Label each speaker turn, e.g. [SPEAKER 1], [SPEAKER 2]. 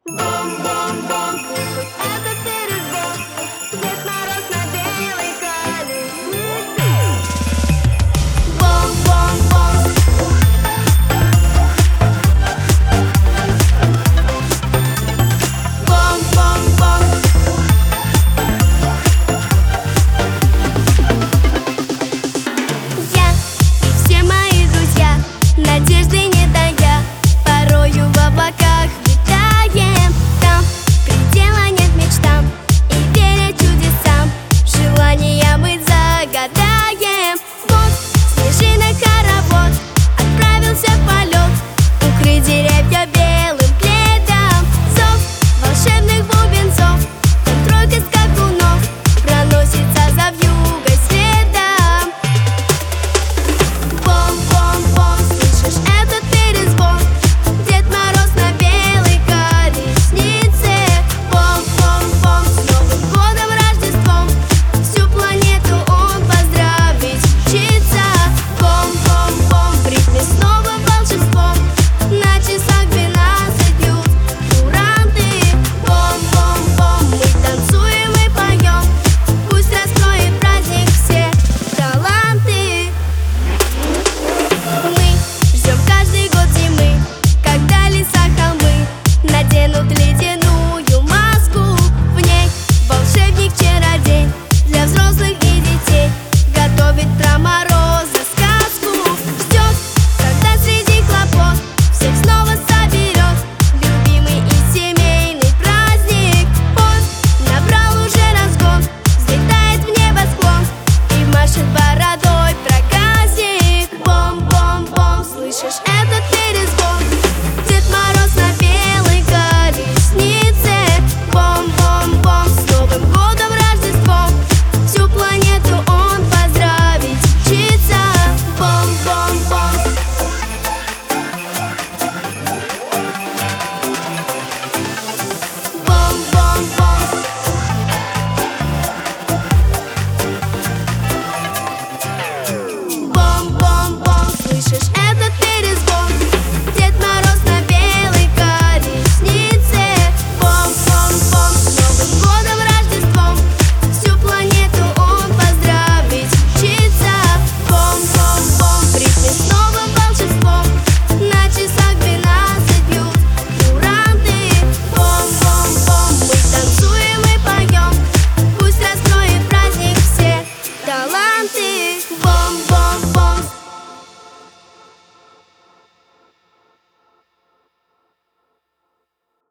[SPEAKER 1] Бом-бом-бом, слышу этот перезвон. Дед Мороз на белой колеснице. Бом-бом-бом. Бом-бом-бом. Я и все мои друзья, надежды не тая, порою в облаках витаем. Там предела нет мечтам, и веря чудесам, желания мы загадаем. Вот снежинок хоровод отправился в полет, укрыть деревья белым пледом. Зов волшебных бубенцов, там тройка скакунов проносится за вьюгой следом. Бом-бом-бом, слышишь этот перезвон? Дед Мороз на белой колеснице. Бом-бом-бом, с Новым годом, Рождеством, всю планету он поздравить мчится. Бом-бом-бом, в ритме с новым волшебством, на часах 12 бьют куранты. Бом-бом-бом, мы танцуем и поем, пусть раскроет праздник все таланты. Мы ждем каждый год зимы, когда леса, холмы наденут леди